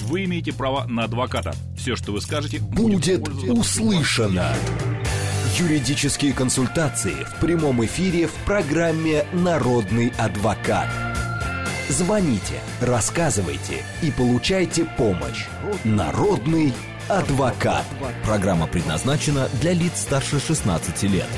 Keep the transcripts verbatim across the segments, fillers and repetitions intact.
Вы имеете право на адвоката. Все, что вы скажете, будет услышано. Юридические консультации в прямом эфире в программе «Народный адвокат». Звоните, рассказывайте и получайте помощь. «Народный адвокат». Программа предназначена для лиц старше шестнадцати лет.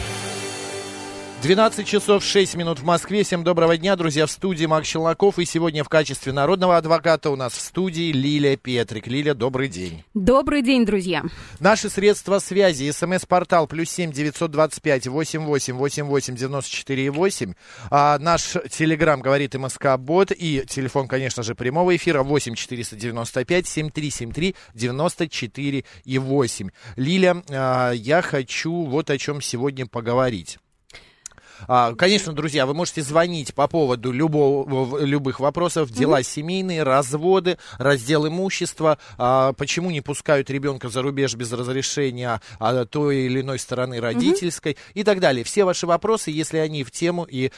двенадцать часов шесть минут в Москве. Всем доброго дня, друзья, в студии Макс Челноков. И сегодня в качестве народного адвоката у нас в студии Лилия Петрик. Лиля, добрый день. Добрый день, друзья. Наши средства связи. СМС-портал плюс семь девятьсот двадцать пять восемьдесят восемь восемьдесят восемь девяносто четыре восемь. А наш телеграм говорит МСК-бот. И телефон, конечно же, прямого эфира восемь четыреста девяносто пять семьдесят три семьдесят три девяносто четыре восемь. Лиля, а, я хочу вот о чем сегодня поговорить. Конечно, друзья, вы можете звонить по поводу любого, любых вопросов, дела mm-hmm. семейные, разводы, раздел имущества, почему не пускают ребенка за рубеж без разрешения той или иной стороны родительской mm-hmm. и так далее. Все ваши вопросы, если они в тему и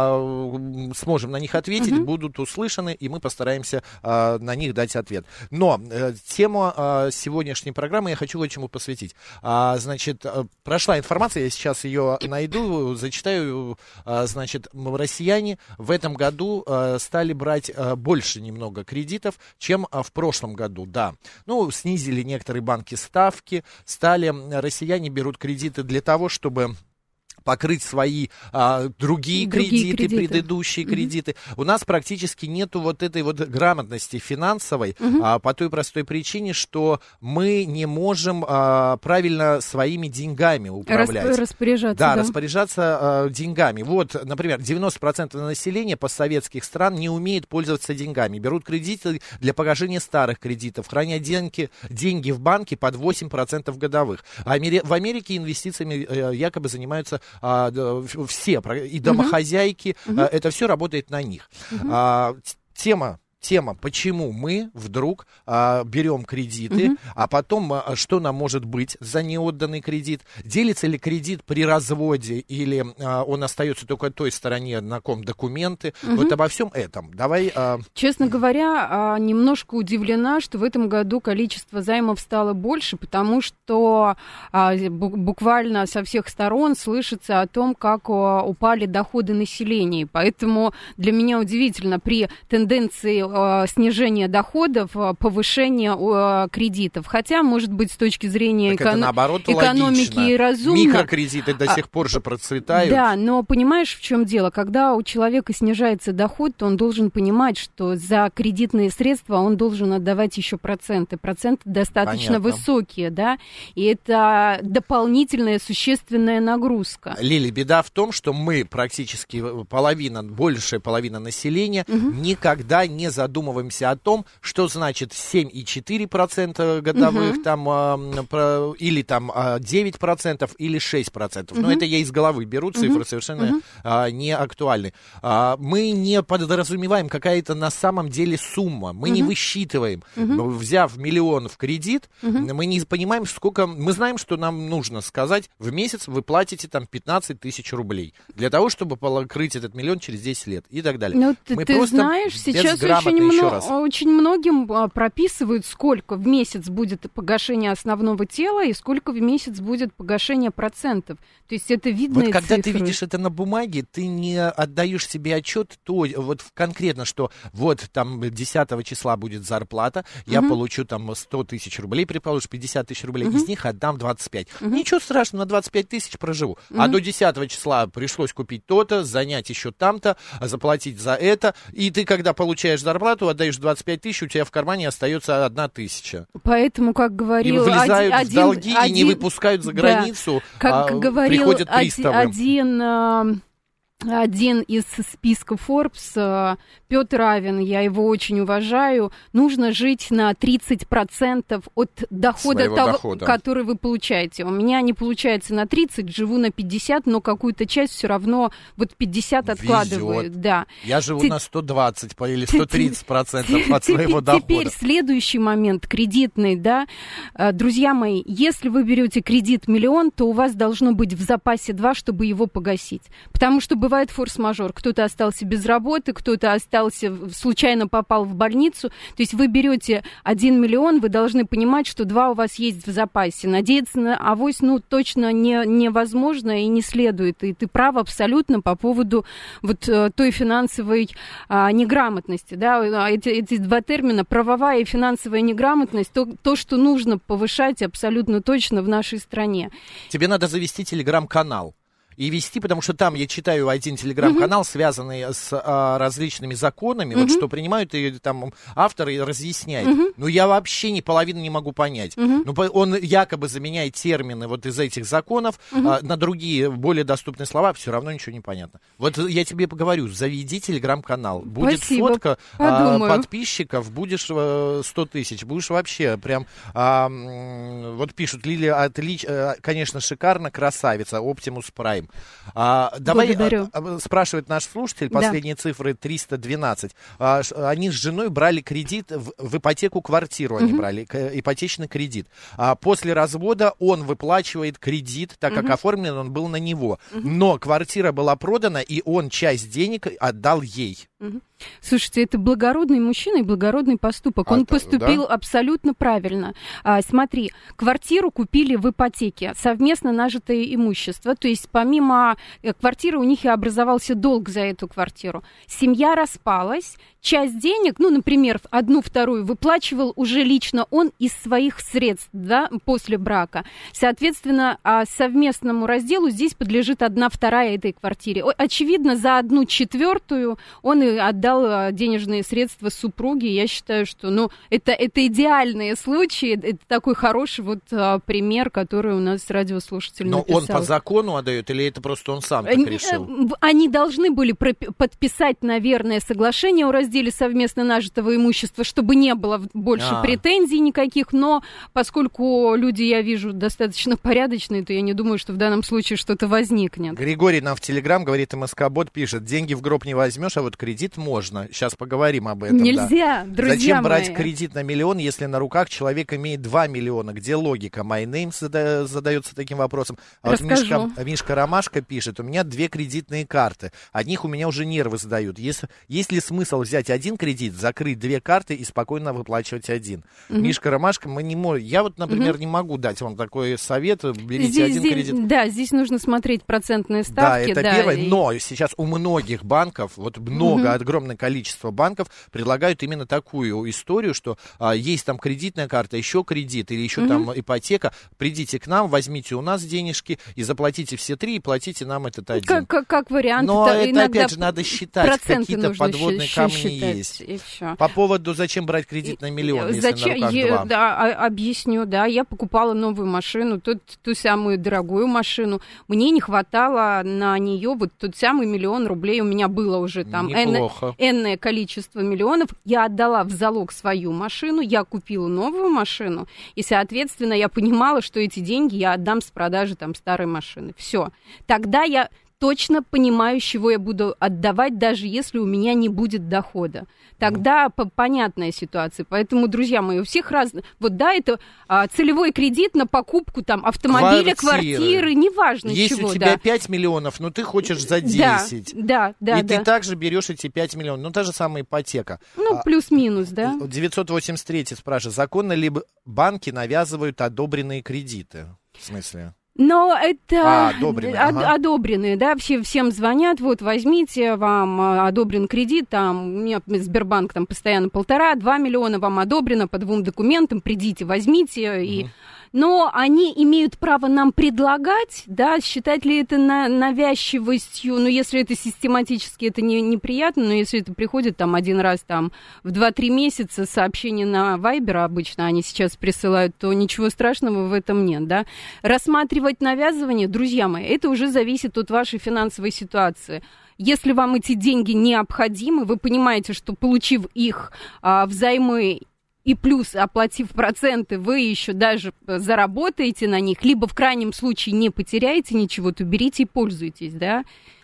а, сможем на них ответить, mm-hmm. будут услышаны, и мы постараемся а, на них дать ответ. Но а, тему а, сегодняшней программы я хочу вот чему посвятить. А, значит, прошла информация, я сейчас ее найду, зачитаю. Значит, россияне в этом году стали брать больше немного кредитов, чем в прошлом году, да. Ну, снизили некоторые банки ставки, стали, россияне берут кредиты для того, чтобы покрыть свои а, другие, другие кредиты, кредиты, предыдущие mm-hmm. кредиты. У нас практически нету вот этой вот грамотности финансовой mm-hmm. а, по той простой причине, что мы не можем а, правильно своими деньгами управлять. Расп- распоряжаться. Да, да. распоряжаться а, деньгами. Вот, например, девяносто процентов населения постсоветских стран не умеет пользоваться деньгами. Берут кредиты для погашения старых кредитов, хранят деньги, деньги в банке под восемь процентов годовых. А в Америке инвестициями э, якобы занимаются А, все, и домохозяйки, uh-huh. Uh-huh. это все работает на них. Uh-huh. А, тема Тема, почему мы вдруг а, берем кредиты, uh-huh. а потом а, что нам может быть за неотданный кредит, делится ли кредит при разводе или а, он остается только той стороне, на ком документы, uh-huh. вот обо всем этом. Давай. А... Честно говоря, немножко удивлена, что в этом году количество займов стало больше, потому что а, буквально со всех сторон слышится о том, как а, упали доходы населения, поэтому для меня удивительно при тенденции снижение доходов, повышение э, кредитов. Хотя, может быть, с точки зрения эко... наоборот, экономики логично. И разумно. Микрокредиты до сих пор же процветают. Да, но понимаешь, в чем дело? Когда у человека снижается доход, то он должен понимать, что за кредитные средства он должен отдавать еще проценты. Проценты достаточно Понятно. Высокие, да, и это дополнительная существенная нагрузка. Лили, беда в том, что мы практически половина, большая половина населения угу. никогда не задумываемся о том, что значит семь целых четыре десятых процента годовых, uh-huh. там, а, про, или там а, девять процентов, или шесть процентов. Uh-huh. Но это я из головы беру, цифры uh-huh. совершенно uh-huh. а, не актуальны. А, мы не подразумеваем какая-то на самом деле сумма, мы uh-huh. не высчитываем. Uh-huh. Взяв миллион в кредит, uh-huh. мы не понимаем, сколько... Мы знаем, что нам нужно сказать, в месяц вы платите там пятнадцать тысяч рублей для того, чтобы покрыть этот миллион через десять лет и так далее. Ну, ты, мы ты просто знаешь, сейчас очень, мно- очень многим а, прописывают, сколько в месяц будет погашение основного тела и сколько в месяц будет погашение процентов. То есть это видно. Вот когда цифры. Ты видишь это на бумаге, ты не отдаешь себе отчет, то вот конкретно, что вот там десятого числа будет зарплата, я угу. получу там сто тысяч рублей, предположим, пятьдесят тысяч рублей, угу. из них отдам двадцать пять. Угу. Ничего страшного, на двадцать пять тысяч проживу. Угу. А до десятого числа пришлось купить то-то, занять еще там-то, заплатить за это, и ты, когда получаешь зарплату, отдаешь двадцать пять тысяч, у тебя в кармане остается одна тысяча. Поэтому, как говорил... И влезают один, в долги один, и не выпускают за границу, да, как а, говорил приходят приставы. Один... один Один из списка Forbes, Петр Авен, я его очень уважаю, нужно жить на тридцать процентов от дохода, того, дохода, который вы получаете. У меня не получается на тридцать, живу на пятьдесят, но какую-то часть все равно вот пятьдесят откладываю. Везет. Да. Я живу Т- на сто двадцать или сто тридцать процентов от своего дохода. Теперь следующий момент, кредитный, да. Друзья мои, если вы берете кредит миллион, то у вас должно быть в запасе два, чтобы его погасить. Потому что бывает форс-мажор. Кто-то остался без работы, кто-то остался, случайно попал в больницу. То есть вы берете один миллион, вы должны понимать, что два у вас есть в запасе. Надеяться на авось, ну, точно не, невозможно и не следует. И ты прав абсолютно по поводу вот той финансовой а, неграмотности. Да? Эти, эти два термина, правовая и финансовая неграмотность, то, то, что нужно повышать абсолютно точно в нашей стране. Тебе надо завести телеграм-канал. И вести, потому что там я читаю один телеграм-канал, uh-huh. связанный с а, различными законами, uh-huh. вот что принимают и там авторы и разъясняют. Uh-huh. Ну, я вообще ни половины не могу понять. Uh-huh. Ну, он якобы заменяет термины вот из этих законов uh-huh. а, на другие, более доступные слова, все равно ничего не понятно. Вот я тебе поговорю, заведи телеграм-канал. Будет Спасибо. Фотка а, подписчиков, будешь а, сто тысяч, будешь вообще прям, а, вот пишут, Лилия, отлично, конечно, шикарно, красавица, Оптимус Прайм. А, давай, а, спрашивает наш слушатель, последние да. цифры триста двенадцать. А, они с женой брали кредит, в, в ипотеку квартиру они uh-huh. брали, к, ипотечный кредит. А после развода он выплачивает кредит, так как uh-huh. оформлен он был на него. Uh-huh. Но квартира была продана, и он часть денег отдал ей. Uh-huh. Слушайте, это благородный мужчина и благородный поступок. Он а, поступил да? абсолютно правильно. А, смотри, квартиру купили в ипотеке, совместно нажитое имущество. То есть помимо квартиры у них и образовался долг за эту квартиру. Семья распалась, часть денег, ну, например, одну-вторую выплачивал уже лично он из своих средств, да, после брака. Соответственно, совместному разделу здесь подлежит одна-вторая этой квартире. Очевидно, за одну четвертую он и отдал денежные средства супруге. Я считаю, что, ну, это, это идеальные случаи, это такой хороший вот а, пример, который у нас радиослушатель Но написал. Он по закону отдает или это просто он сам так решил? Они должны были подписать, наверное, соглашение о разделе совместно нажитого имущества, чтобы не было больше а. претензий никаких, но поскольку люди, я вижу, достаточно порядочные, то я не думаю, что в данном случае что-то возникнет. Григорий нам в Телеграм говорит, МСК-бот пишет, деньги в гроб не возьмешь, а вот кредит можно. Сейчас поговорим об этом. Нельзя, да. друзья Зачем брать мои? Кредит на миллион, если на руках человек имеет два миллиона? Где логика? MyName зада- задается таким вопросом. А вот Мишка, Мишка Ромашка пишет, у меня две кредитные карты. От них у меня уже нервы сдают. Есть, есть ли смысл взять один кредит, закрыть две карты и спокойно выплачивать один? Угу. Мишка Ромашка, мы не можем. Я вот, например, угу. не могу дать вам такой совет. Берите здесь, один здесь, кредит. Да, здесь нужно смотреть процентные ставки. Да, это да, первое. и... Но сейчас у многих банков, вот много, угу. огромное количество банков предлагают именно такую историю, что а, есть там кредитная карта, еще кредит или еще угу. там ипотека. Придите к нам, возьмите у нас денежки и заплатите все три, и платите нам этот один. Как, как, как вариант. Но это, это опять же надо считать, какие-то подводные камни считать, есть. И все. По поводу, зачем брать кредит на миллион, если зачем, на руках я, два? Да, объясню, да, я покупала новую машину, ту, ту самую дорогую машину, мне не хватало на нее вот тот самый миллион рублей, у меня было уже там энное, энное количество миллионов, я отдала в залог свою машину, я купила новую машину, и, соответственно, я понимала, что эти деньги я отдам с продажи там старой машины. Все. Тогда я точно понимаю, с чего я буду отдавать, даже если у меня не будет дохода. Тогда mm. понятная ситуация. Поэтому, друзья мои, у всех разные... Вот да, это а, целевой кредит на покупку там автомобиля, квартиры, квартиры неважно Если чего. Если у тебя да. пять миллионов, но ты хочешь за десять. Да, да, да. И да. ты также берешь эти пять миллионов. Ну, та же самая ипотека. Ну, плюс-минус, да. девятьсот восемьдесят три спрашивает, законно ли банки навязывают одобренные кредиты? В смысле? Но это а, одобренные, од- ага. одобренные, да, все, всем звонят, вот, возьмите, вам одобрен кредит, там, у меня Сбербанк там постоянно полтора-два миллиона, вам одобрено по двум документам, придите, возьмите, угу. и... Но они имеют право нам предлагать, да, считать ли это на, навязчивостью, ну, если это систематически, это не, неприятно, но если это приходит там один раз там в два-три месяца, сообщение на Вайбер обычно они сейчас присылают, то ничего страшного в этом нет, да. Рассматривать навязывание, друзья мои, это уже зависит от вашей финансовой ситуации. Если вам эти деньги необходимы, вы понимаете, что получив их а, взаймы, и плюс, оплатив проценты, вы еще даже заработаете на них, либо в крайнем случае не потеряете ничего, то берите и пользуйтесь, да.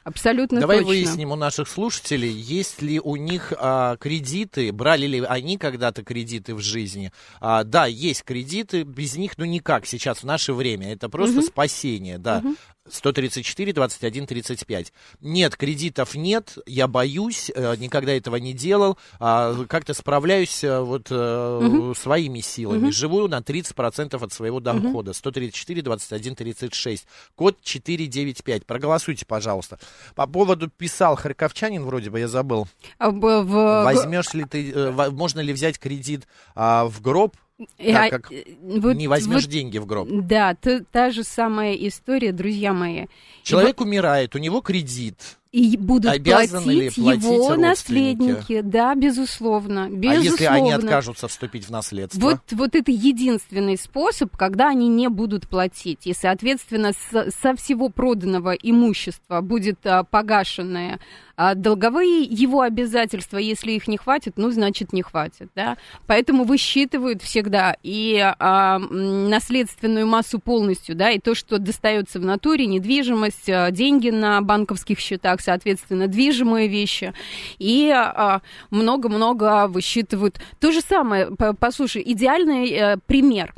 Абсолютно Давай точно. выясним у наших слушателей, есть ли у них а, кредиты, брали ли они когда-то кредиты в жизни. А, да, есть кредиты, без них ну никак сейчас в наше время. Это просто Угу. спасение, да. Угу. сто тридцать четыре двадцать один тридцать пять. Нет, кредитов нет, я боюсь, э, никогда этого не делал. А, как-то справляюсь э, вот э, Угу. своими силами. Угу. Живу на тридцать процентов от своего дохода. сто тридцать четыре двадцать один тридцать шесть. Код четыреста девяносто пять. Проголосуйте, пожалуйста. По поводу писал харьковчанин, вроде бы, я забыл. А, в, в... Возьмешь ли ты, э, во- можно ли взять кредит а, в гроб, Я- так как вот- не возьмешь вот- деньги в гроб? Да, та, та же самая история, друзья мои. Человек умирает, у него кредит. И будут Обязаны ли платить платить его родственники? наследники. Да, безусловно. безусловно. А если они откажутся вступить в наследство? Вот, вот это единственный способ, когда они не будут платить. И, соответственно, с- со всего проданного имущества будет а, погашенное а, долговые его обязательства. Если их не хватит, ну, значит, не хватит. Да? Поэтому высчитывают всегда и а, м, наследственную массу полностью, да, и то, что достается в натуре, недвижимость, а, деньги на банковских счетах, соответственно, движимые вещи. И а, много-много высчитывают. То же самое, по- послушай, идеальный э, пример.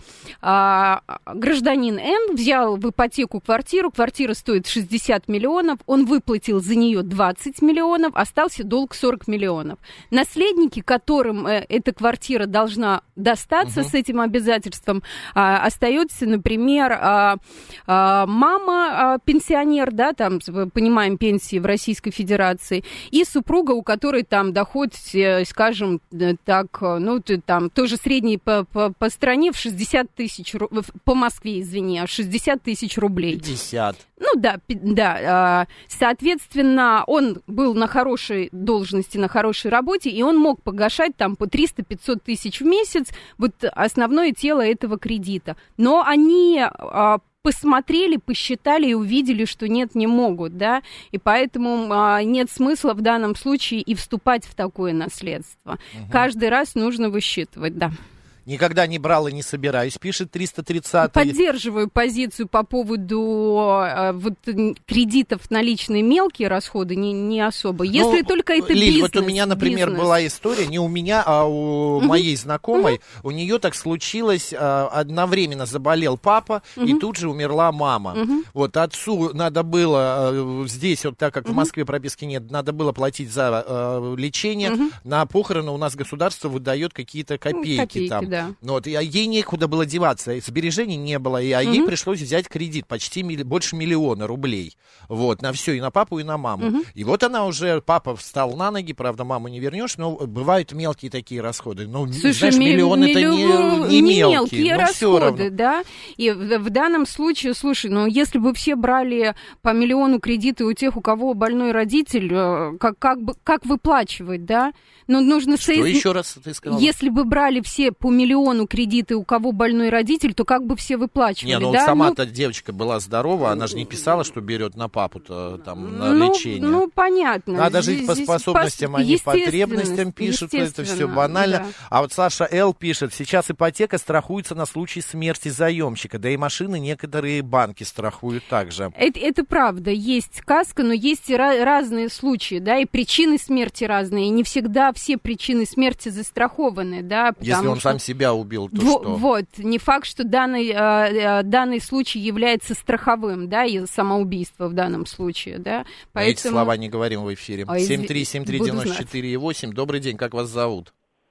А, гражданин Н взял в ипотеку квартиру, квартира стоит шестьдесят миллионов, он выплатил за нее двадцать миллионов, остался долг сорок миллионов. Наследники, которым э, эта квартира должна достаться Мгм. с этим обязательством, а, остается, например, а, а, мама, а, пенсионер, да, там, с- понимаем, пенсии в Российской Федерации, и супруга, у которой там доход, э, скажем, э, так, э, ну, ты, там, тоже средний по, по, по стране в шестьдесят тысяч, ру- в- по Москве, извини, а шестьдесят тысяч рублей. пятьдесят. Ну да, пи- да. а, Соответственно, он был на хорошей должности, на хорошей работе, и он мог погашать там по триста-пятьсот тысяч в месяц вот основное тело этого кредита. Но они а, посмотрели, посчитали и увидели, что нет, не могут, да, и поэтому а, нет смысла в данном случае и вступать в такое наследство. Мгм. Каждый раз нужно высчитывать, да. Никогда не брал и не собираюсь, пишет триста тридцать. Поддерживаю позицию по поводу э, вот, н- кредитов на личные мелкие расходы, не, не особо. Если Ну, только это Лиль, бизнес. вот у меня, например, бизнес. была история, не у меня, а у моей знакомой. У нее так случилось, а, одновременно заболел папа, и тут же умерла мама. Вот отцу надо было а, здесь, вот так как в Москве прописки нет, надо было платить за а, лечение. На похороны у нас государство выдает какие-то копейки, копейки, там. да. Ну, вот, и, а ей некуда было деваться, и сбережений не было, и, а ей Мгм. пришлось взять кредит почти милли- больше миллиона рублей. Вот, на все, и на папу, и на маму. И вот она уже, папа встал на ноги, правда, маму не вернешь, но бывают мелкие такие расходы. Ну, Слушай, знаешь, ми- миллион это миллион- не, не не мелкие, но всё расходы, равно. да. И в, в данном случае, слушай, ну если бы все брали по миллиону кредиты у тех, у кого больной родитель, э, как, как, бы, как выплачивать, да? Ну, нужно Что соиз- еще раз ты сказала? Если бы брали все по миллиону кредиты, у кого больной родитель, то как бы все выплачивали, Не, ну да? сама-то девочка была здорова, она же не писала, что берет на папу-то там на ну, лечение. Ну, понятно. Надо Здесь- жить по здесь способностям, пос- а не по естественно, потребностям, пишут. Это все естественно, банально. да. А вот Саша Л. пишет, сейчас ипотека страхуется на случай смерти заемщика, да и машины некоторые банки страхуют также. Это, это правда, есть сказка, но есть и ra- разные случаи, да, и причины смерти разные, и не всегда все причины смерти застрахованы, да, потому Если он что... сам себя убил, то Во- что? Вот, не факт, что данный, э, э, данный случай является страховым, да, и самоубийство в данном случае, да, Мы эти слова не говорим в эфире. А, изв- семь три семь три буду девяносто четыре восемь. Добрый день, как вас зовут?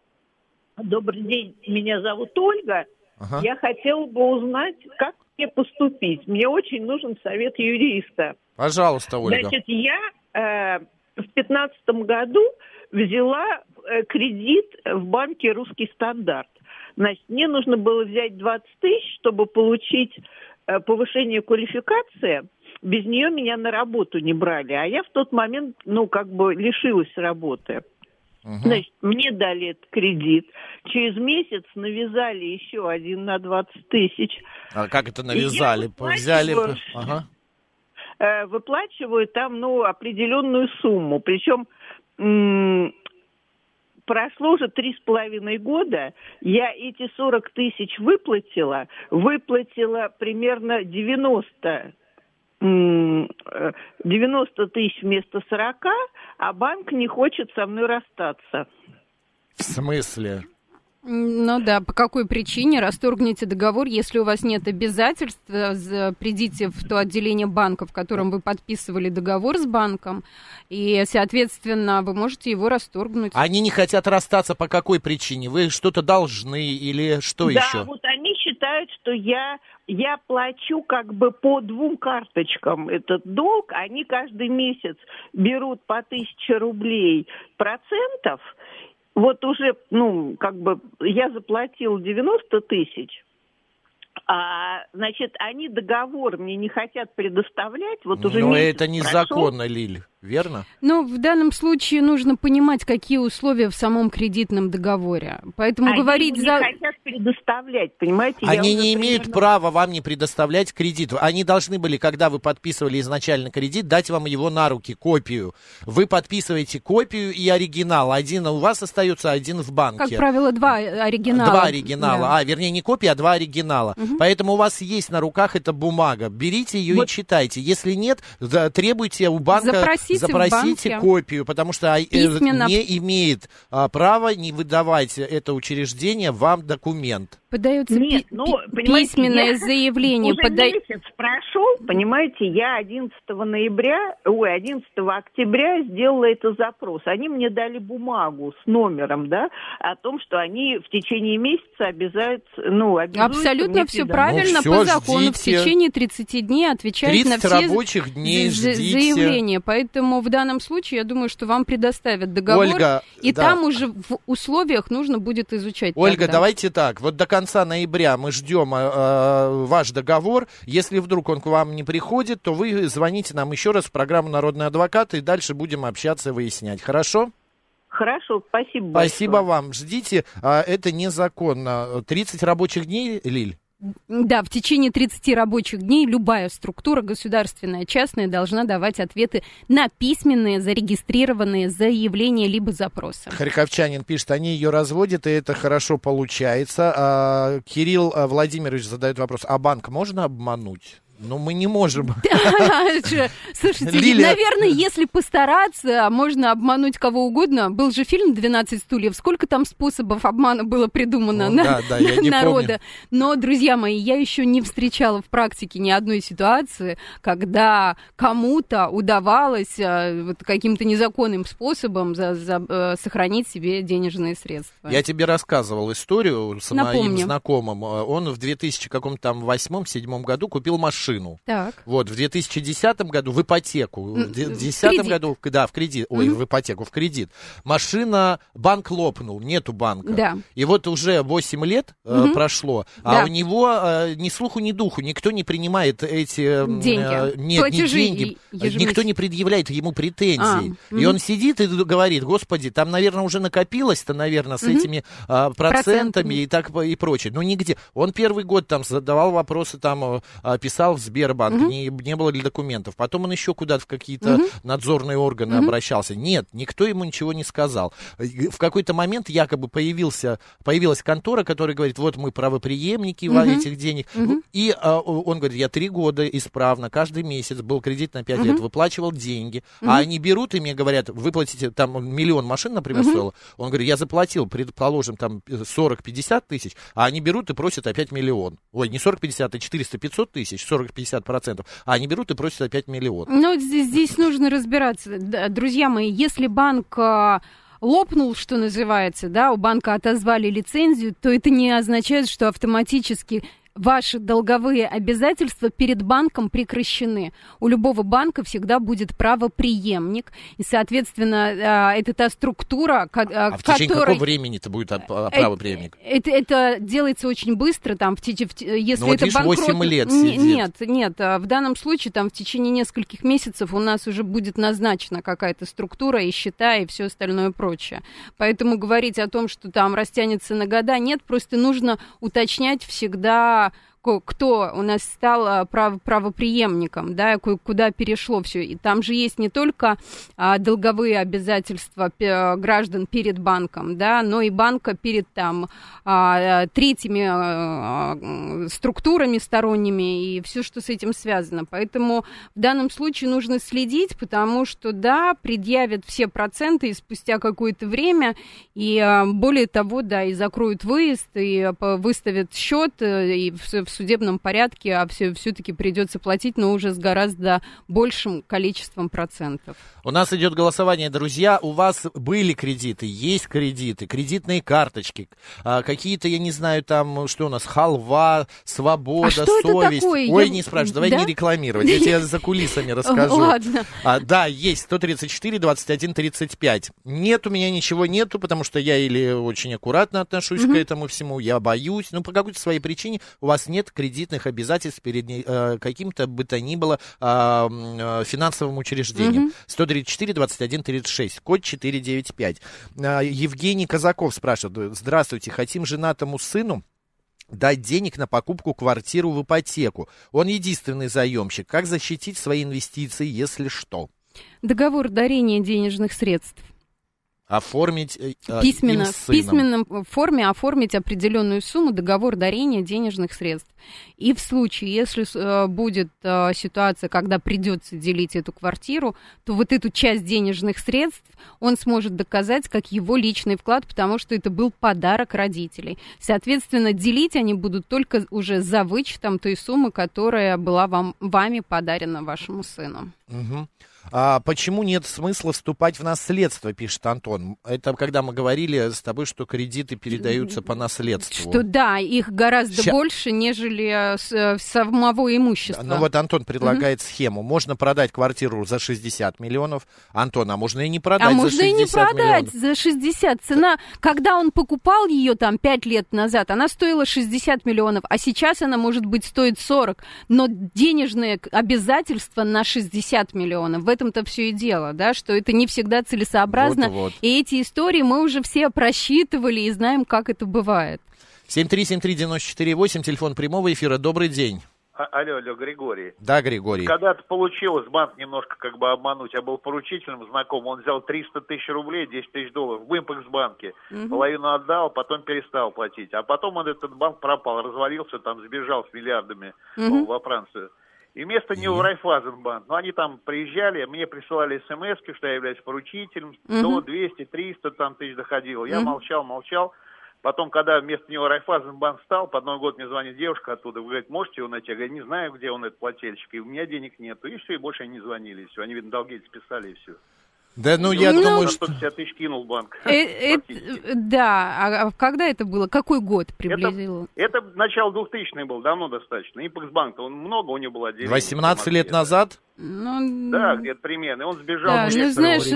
Добрый день, меня зовут Ольга. Ага. Я хотела бы узнать, как мне поступить. Мне очень нужен совет юриста. Пожалуйста, Ольга. Значит, я э, в пятнадцатом году взяла э, кредит в банке «Русский стандарт». Значит, мне нужно было взять двадцать тысяч, чтобы получить э, повышение квалификации. Без нее меня на работу не брали. А я в тот момент, ну, как бы лишилась работы. Мгм. Значит, мне дали этот кредит. Через месяц навязали еще один на двадцать тысяч. А как это навязали? Я Взяли... выплачиваю. Ага. Э, выплачивают там, ну, определенную сумму. Причем м- прошло уже три с половиной года. Я эти сорок тысяч выплатила. Выплатила примерно девяносто девяносто тысяч вместо сорока, а банк не хочет со мной расстаться. В смысле? Ну да, по какой причине? Расторгните договор, если у вас нет обязательств, придите в то отделение банка, в котором вы подписывали договор с банком, и, соответственно, вы можете его расторгнуть. Они не хотят расстаться по какой причине? Вы что-то должны или что да, еще? Да, вот они считают, что я, я плачу как бы по двум карточкам этот долг, они каждый месяц берут по тысяче рублей процентов. Вот уже, ну, как бы, я заплатил девяносто тысяч, а, значит, они договор мне не хотят предоставлять, вот уже Но месяц это незаконно, прошел. Лиль, верно? Ну, в данном случае нужно понимать, какие условия в самом кредитном договоре. Поэтому они говорить за... не хотят предоставлять, понимаете? Они я не примерно... имеют права вам не предоставлять кредит. Они должны были, когда вы подписывали изначально кредит, дать вам его на руки, копию. Вы подписываете копию и оригинал. Один у вас остается, один в банке. Как правило, два оригинала. Два оригинала. Да. А, вернее, не копия, а два оригинала. Угу. Поэтому у вас есть на руках эта бумага. Берите ее вот. И читайте. Если нет, требуйте у банка... Запросите Запросите копию, потому что Письменно. Не имеет а, права не выдавать это учреждение вам документ. Подается Нет, пи- ну, письменное я заявление. Уже пода... месяц прошел, понимаете, я одиннадцатого ноября, ой, одиннадцатого октября сделала этот запрос. Они мне дали бумагу с номером, да, о том, что они в течение месяца обязаются, ну, обязуются. Абсолютно все придать. правильно, ну, по закону. Ждите. В течение тридцати дней отвечать на все рабочих дней за- заявления. Поэтому в данном случае, я думаю, что вам предоставят договор, Ольга, и да. там уже в условиях нужно будет изучать. Ольга, тогда. давайте так, вот до конца ноября мы ждем э, ваш договор. Если вдруг он к вам не приходит, то вы звоните нам еще раз в программу «Народный адвокат», и дальше будем общаться и выяснять. Хорошо? Хорошо, спасибо большое. Спасибо вам. Ждите, э, это незаконно. тридцать рабочих дней, Лиль? Да, в течение тридцати рабочих дней любая структура, государственная, частная, должна давать ответы на письменные, зарегистрированные заявления либо запросы. Харьковчанин пишет, они ее разводят, и это хорошо получается. А, Кирилл Владимирович задает вопрос, а банк можно обмануть? Ну, мы не можем. Слушайте, Лилия... наверное, если постараться, можно обмануть кого угодно. Был же фильм «двенадцать стульев». Сколько там способов обмана было придумано ну, на да, да, я не народа. Помню. Но, друзья мои, я еще не встречала в практике ни одной ситуации, когда кому-то удавалось вот, каким-то незаконным способом за, за, сохранить себе денежные средства. Я тебе рассказывал историю с Напомню. моим знакомым. Он в две тысячи восьмом-седьмом году купил машину. Так. Вот, в две тысячи десятом году в ипотеку, в две тысячи десятом году, да, в кредит, ой, mm-hmm. в ипотеку, в кредит. Машина, банк лопнул, нету банка. Да. И вот уже восемь лет mm-hmm. э, прошло, да. а у него э, ни слуху, ни духу, никто не принимает эти... Деньги. Э, нет, Платежи не деньги, ежемесячно. Никто не предъявляет ему претензий. А, mm-hmm. И он сидит и говорит, господи, там, наверное, уже накопилось-то, наверное, с mm-hmm. этими э, процентами Процентами. и так и прочее. Но нигде. Он первый год там задавал вопросы, там э, писал в Сбербанк, uh-huh. не, не было ли документов. Потом он еще куда-то в какие-то uh-huh. надзорные органы uh-huh. обращался. Нет, никто ему ничего не сказал. В какой-то момент якобы появился, появилась контора, которая говорит, вот мы правопреемники uh-huh. этих денег. Uh-huh. И а, он говорит, я три года исправно, каждый месяц был кредит на пять uh-huh. лет, выплачивал деньги. Uh-huh. А они берут и мне говорят, выплатите, там миллион машин, например, uh-huh. стоило. Он говорит, я заплатил, предположим, там сорок-пятьдесят тысяч, а они берут и просят опять миллион. Ой, не сорок-пятьдесят, а четыреста-пятьсот тысяч, сорок-пятьдесят процентов, а они берут и просят опять миллион. Ну, здесь, здесь нужно разбираться. Друзья мои, если банк а, лопнул, что называется, да, у банка отозвали лицензию, то это не означает, что автоматически ваши долговые обязательства перед банком прекращены. У любого банка всегда будет правопреемник, и, соответственно, это та структура, а в течение которой... какого времени это будет правопреемник? Это, это делается очень быстро, там, в теч... если ну, вот это видишь, банкрот... восемь лет сидит. Нет, нет, в данном случае там в течение нескольких месяцев у нас уже будет назначена какая-то структура и счета, и все остальное прочее. Поэтому говорить о том, что там растянется на года, нет, просто нужно уточнять всегда, кто у нас стал прав, правопреемником, да, куда перешло все. И там же есть не только а, долговые обязательства граждан перед банком, да, но и банка перед там а, третьими а, структурами сторонними и все, что с этим связано. Поэтому в данном случае нужно следить, потому что, да, предъявят все проценты и спустя какое-то время, и а, более того, да, и закроют выезд, и выставят счет, и в, в судебном порядке, а все, все-таки придется платить, но уже с гораздо большим количеством процентов. У нас идет голосование, друзья. У вас были кредиты, есть кредиты, кредитные карточки, а, какие-то, я не знаю, там, что у нас, халва, свобода, а что совесть. Это такое? Ой, я... не спрашивай, давай да? не рекламировать, я тебе за кулисами расскажу. Ладно. А, да, есть сто тридцать четыре двадцать один тридцать пять. Нет, у меня ничего нету, потому что я или очень аккуратно отношусь mm-hmm. к этому всему, я боюсь, ну, по какой-то своей причине у вас нет кредитных обязательств перед э, каким-то бы то ни было э, э, финансовым учреждением. Mm-hmm. сто тридцать четыре двадцать один тридцать шесть, код четыреста девяносто пять. Э, Евгений Казаков спрашивает: здравствуйте, хотим женатому сыну дать денег на покупку квартиру в ипотеку. Он единственный заемщик. Как защитить свои инвестиции, если что? Договор дарения денежных средств. Оформить э, письменно, им с в сыном. письменном форме оформить определенную сумму, договор дарения денежных средств. И в случае, если э, будет э, ситуация, когда придется делить эту квартиру, то вот эту часть денежных средств он сможет доказать как его личный вклад, потому что это был подарок родителей. Соответственно, делить они будут только уже за вычетом той суммы, которая была вам, вами подарена вашему сыну. Угу. А почему нет смысла вступать в наследство, пишет Антон. Это когда мы говорили с тобой, что кредиты передаются по наследству. Что да, их гораздо Ща... больше, нежели с, самого имущества. Ну вот Антон предлагает угу. схему. Можно продать квартиру за шестьдесят миллионов. Антон, а можно и не продать а за можно шестьдесят и не продать миллионов. за шестьдесят. Цена, когда он покупал ее там пять лет назад, она стоила шестьдесят миллионов, а сейчас она, может быть, стоит сорок. Но денежные обязательства на шестьдесят миллионов. В этом-то все и дело, да, что это не всегда целесообразно. Вот, вот. И эти истории мы уже все просчитывали и знаем, как это бывает. семь три семь три девять четыре восемь, телефон прямого эфира. Добрый день. А, алло, алло, Григорий. Да, Григорий. Когда-то получилось банк немножко как бы обмануть. Я был поручителем знаком, он взял триста тысяч рублей, десять тысяч долларов в Импэкс-банке. Угу. Половину отдал, потом перестал платить. А потом он, этот банк пропал, развалился, там сбежал с миллиардами угу. во Францию. И вместо него Райффайзенбанк. Ну, они там приезжали, мне присылали смс-ки, что я являюсь поручителем. сто, двести, триста там тысяч доходило. Я uh-huh. молчал, молчал. Потом, когда вместо него Райффайзенбанк стал, под Новый год мне звонит девушка оттуда. Вы говорите, можете его найти? Я говорю, не знаю, где он, этот плательщик. И у меня денег нету. И все, и больше они не звонили. И все. Они, видно, долги списали, и все. Да, ну, я ну, думаю, что... сто пятьдесят тысяч кинул банк. Э, э, да, а когда это было? Какой год приблизительно? Это, это начало двухтысячных был, давно достаточно. Импэкс-банк, он много у него было отделений. восемнадцать лет назад? Ну, да, где-то примерно. И он сбежал. Да, ну, знаешь,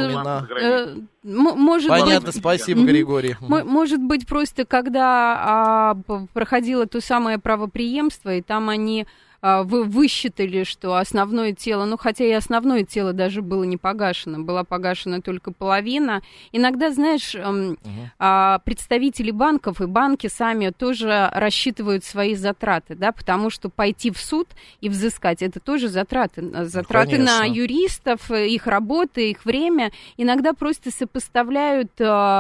э, может Понятно, быть, спасибо, Григорий. Может быть, просто когда а, проходило то самое правопреемство, и там они... Вы высчитали, что основное тело, ну, хотя и основное тело даже было не погашено, была погашена только половина. Иногда, знаешь, uh-huh. представители банков и банки сами тоже рассчитывают свои затраты, да, потому что пойти в суд и взыскать, это тоже затраты. Затраты ну, на юристов, их работы, их время. Иногда просто сопоставляют...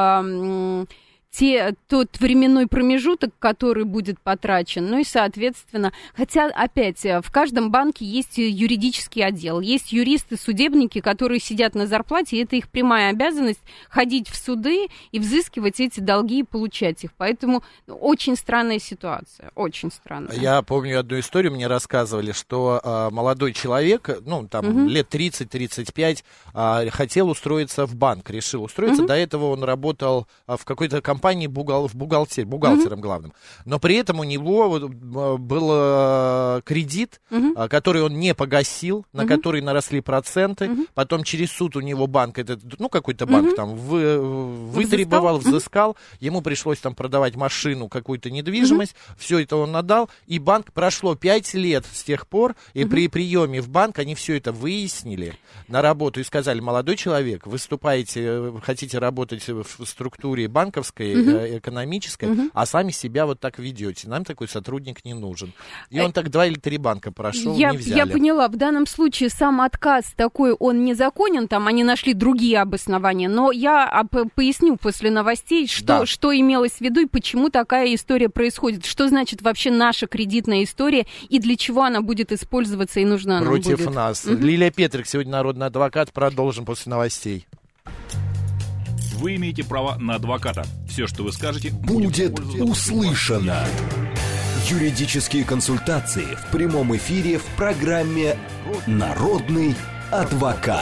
Те, тот временной промежуток, который будет потрачен, ну и, соответственно, хотя, опять, в каждом банке есть юридический отдел, есть юристы-судебники, которые сидят на зарплате, и это их прямая обязанность ходить в суды и взыскивать эти долги и получать их, поэтому очень странная ситуация, очень странная. Я помню одну историю, мне рассказывали, что э, молодой человек, ну, там, угу. лет тридцать-тридцать пять, э, хотел устроиться в банк, решил устроиться, угу. до этого он работал э, в какой-то компании, компании бухгал, в бухгалтер, бухгалтером uh-huh. главным. Но при этом у него был кредит, uh-huh. который он не погасил, на uh-huh. который наросли проценты. Uh-huh. Потом через суд у него банк, этот, ну какой-то банк uh-huh. там вы, вытребовал, взыскал. взыскал. Ему пришлось там продавать машину, какую-то недвижимость. Uh-huh. Все это он отдал. И банк, прошло пять лет с тех пор, и uh-huh. при приеме в банк они все это выяснили на работу и сказали, молодой человек, вы вступаете, хотите работать в структуре банковской, такое Мгм. экономическое, Мгм. а сами себя вот так ведете. Нам такой сотрудник не нужен. И он так два или три банка прошел, Я, не взяли. я поняла, в данном случае сам отказ такой, он незаконен, там они нашли другие обоснования, но я а, п- поясню после новостей, что, Да. что имелось в виду и почему такая история происходит, что значит вообще наша кредитная история и для чего она будет использоваться и нужна нам Против будет. нас. Мгм. Лилия Петрик, сегодня народный адвокат. Продолжим после новостей. Вы имеете право на адвоката. Все, что вы скажете, Будет пользоваться- услышано. Юридические консультации в прямом эфире в программе «Народный адвокат».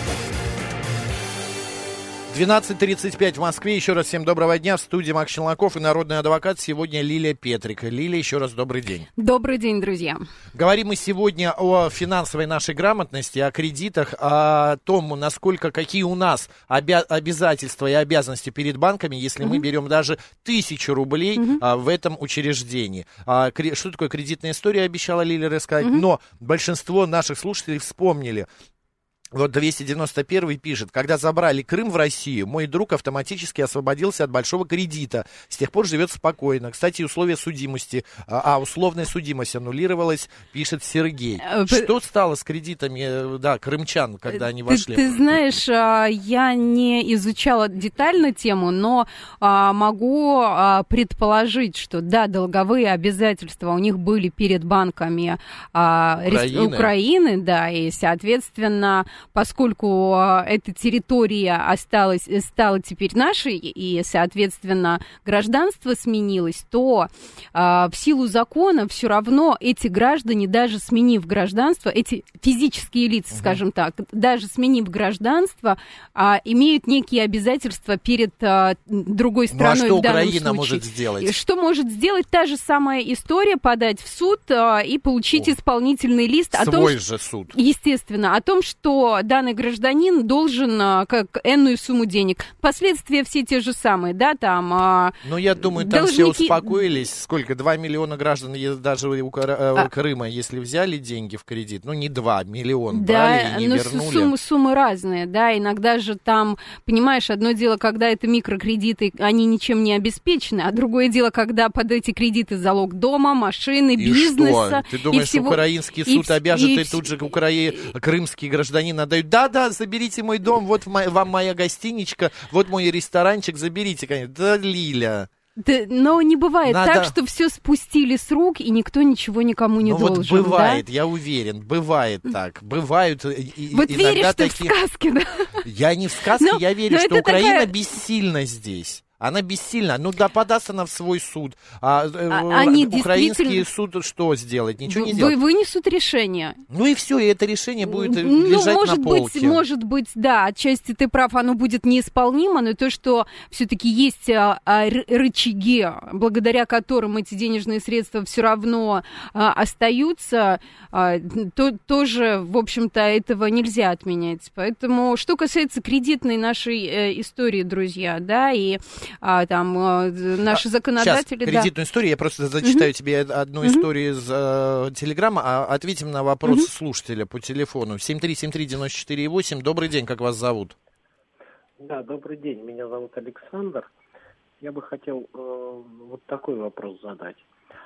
двенадцать тридцать пять в Москве. Еще раз всем доброго дня. В студии Макс Челноков и народный адвокат. Сегодня Лилия Петрик. Лилия, еще раз добрый день. Добрый день, друзья. Говорим мы сегодня о финансовой нашей грамотности, о кредитах, о том, насколько, какие у нас обя- обязательства и обязанности перед банками, если мы берем даже тысячу рублей а, в этом учреждении. А, кре- что такое кредитная история, обещала Лилия рассказать, но большинство наших слушателей вспомнили. Вот двести девяносто первый пишет: когда забрали Крым в Россию, мой друг автоматически освободился от большого кредита. С тех пор живет спокойно. Кстати, условия судимости, а, а, условная судимость аннулировалась, пишет Сергей. Э, Что стало с кредитами, э, да, крымчан, когда они Ты, вошли? ты знаешь, а, я не изучала детально тему, но а, могу а, предположить, что да, долговые обязательства у них были перед банками а, рес- Украины. Украины, да, и, соответственно, поскольку а, эта территория осталась, стала теперь нашей, и, соответственно, гражданство сменилось, то а, в силу закона все равно эти граждане, даже сменив гражданство, эти физические лица, скажем так, даже сменив гражданство, а, имеют некие обязательства перед а, другой Ну, а страной что в данном Украина случае. может сделать? И что может сделать та же самая история, подать в суд а, и получить О. исполнительный лист о том, Свой что- же суд. естественно, о том, что данный гражданин должен а, как энную сумму денег. Последствия все те же самые, да, там... а, Ну, я думаю, там все должники- успокоились. Сколько? Два миллиона граждан, е- даже у Кра- э, А- Крыма, если взяли деньги в кредит, ну, не два, миллион Да, брали и не но с- вернули. суммы, суммы разные, да, иногда же там, понимаешь, одно дело, когда это микрокредиты, они ничем не обеспечены, а другое дело, когда под эти кредиты залог дома, машины, И бизнеса. что? Ты думаешь, и всего... украинский и суд вс- обяжет, и, и вс- тут же украи... крымский гражданин отдают? Да-да, заберите мой дом, вот мо- вам моя гостиничка, вот мой ресторанчик, заберите, конечно. Да, Лиля. Да, но не бывает Надо- так, что все спустили с рук, и никто ничего никому не ну должен. вот бывает, да? я уверен, бывает так. Бывают и- и- Вот иногда веришь ты такие... в сказки, да? Я не в сказке, Ну, я верю, ну, что это Украина такая- бессильна здесь. Она бессильна. Ну да, подаст она в свой суд. А, э, А- они украинский действительно- суд что сделает? Ничего не Вы сделает. вынесут решение. Ну и все, и это решение будет э, Ну, лежать может на быть, полке. может быть, да, отчасти ты прав, оно будет неисполнимо, но то, что все-таки есть а, а, ры- рычаги, благодаря которым эти денежные средства все равно а, остаются, а, то тоже, в общем-то, этого нельзя отменять. Поэтому, что касается кредитной нашей э, истории, друзья, да, и а, там а, наши законодатели... Сейчас, да. кредитную историю, я просто зачитаю тебе одну историю из э, Телеграма, а ответим на вопрос слушателя по телефону. семь три семь три девять четыре восемь. Добрый день, как вас зовут? Да, добрый день. Меня зовут Александр. Я бы хотел э, вот такой вопрос задать.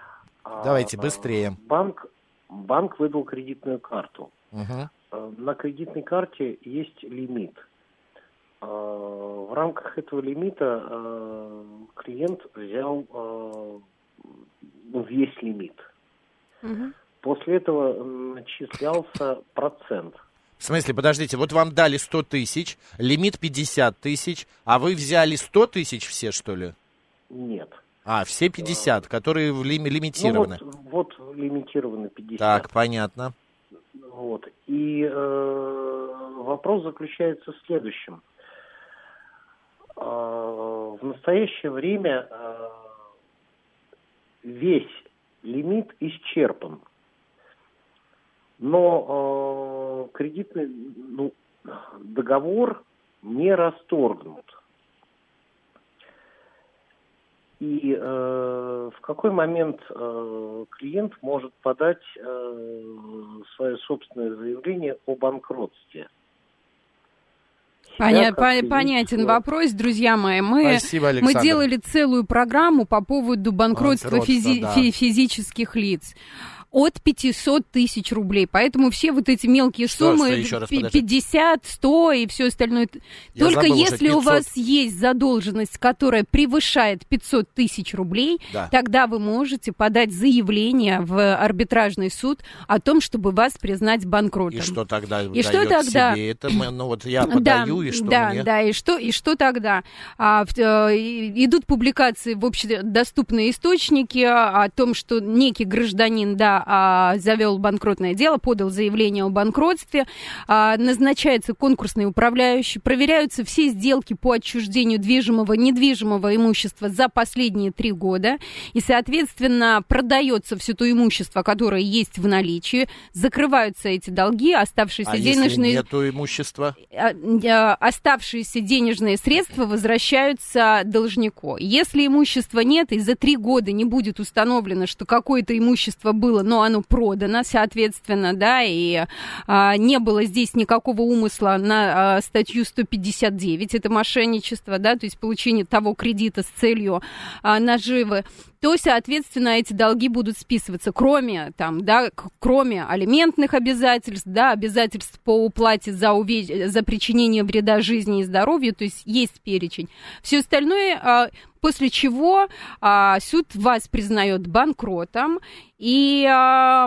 А, Давайте, а, быстрее. Банк, банк выдал кредитную карту. Угу. Э, На кредитной карте есть лимит. Э, В рамках этого лимита э, клиент взял э, ну, весь лимит. Мгм. После этого начислялся процент. В смысле, подождите, вот вам дали сто тысяч, лимит пятьдесят тысяч, а вы взяли сто тысяч все, что ли? Нет. А, все пятьдесят, которые в лими- лимитированы. Ну, вот, вот лимитированы пятьдесят. Так, понятно. Вот. И э, вопрос заключается в следующем. Э, в настоящее время э, весь лимит исчерпан. Но э, кредитный ну, договор не расторгнут. И э, в какой момент э, клиент может подать э, свое собственное заявление о банкротстве? Поня- по- понятен вопрос, друзья мои. Мы, Спасибо, мы делали целую программу по поводу банкротства, Банкротство, физи- да. фи- физических лиц. От пятисот тысяч рублей. Поэтому все вот эти мелкие Что, суммы, что еще раз, подожди. пятьдесят, сто и все остальное. Я Только забыл уже, если у пятьсот. вас есть задолженность, которая превышает пятьсот тысяч рублей, Да. тогда вы можете подать заявление в арбитражный суд о том, чтобы вас признать банкротом. И что тогда И дает что тогда? себе это? Мы, ну вот я подаю, да, и что да, мне? Да, и что, и что тогда? А, в- э, и- идут публикации в общедоступные источники о том, что некий гражданин, да, а, завел банкротное дело, подал заявление о банкротстве, а, назначается конкурсный управляющий, проверяются все сделки по отчуждению движимого, недвижимого имущества за последние три года, и, соответственно, продается все то имущество, которое есть в наличии, закрываются эти долги, оставшиеся А денежные... если нету имущества? а, а, оставшиеся денежные средства возвращаются должнику. Если имущества нет, и за три года не будет установлено, что какое-то имущество было, но оно продано, соответственно, да, и а, не было здесь никакого умысла на а, статью сто пятьдесят девять, это мошенничество, да, то есть получение того кредита с целью а, наживы, то, соответственно, эти долги будут списываться, кроме, там, да, к- кроме алиментных обязательств, да, обязательств по уплате за, уве... за причинение вреда жизни и здоровью, то есть есть перечень. Все остальное, а, после чего а, суд вас признает банкротом, и, а,